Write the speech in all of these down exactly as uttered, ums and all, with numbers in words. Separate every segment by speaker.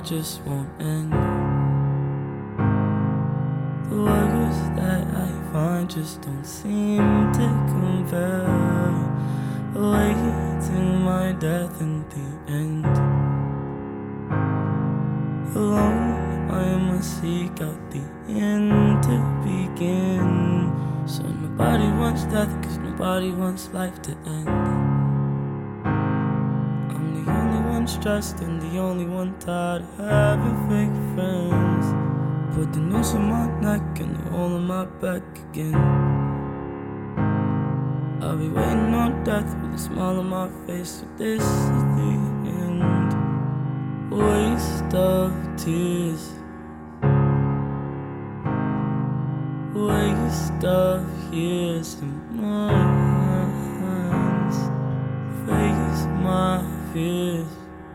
Speaker 1: just won't end. The words that I find just don't seem to compare, awaiting my death in the end. Alone I must seek out the end to begin. So nobody wants death, cause nobody wants life to end. I'm the only one stressed and the only one tired of having fake friends. Put the noose in my neck and the hole in my back again. I'll be waiting on death with a smile on my face, so this is the end. Waste of tears, waste of years and months. Face my fears,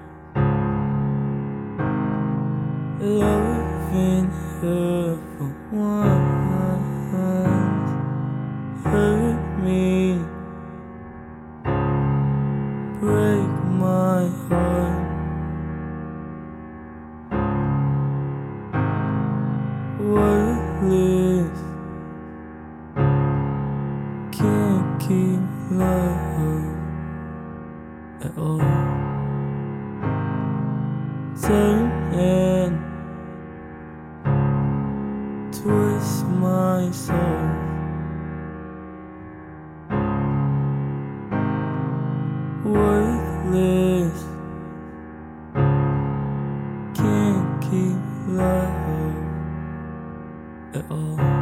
Speaker 1: loving her for once hurt me, break my heart. Worthless, can't keep love at all. Turn and twist my soul. Worthless, can't keep love at all.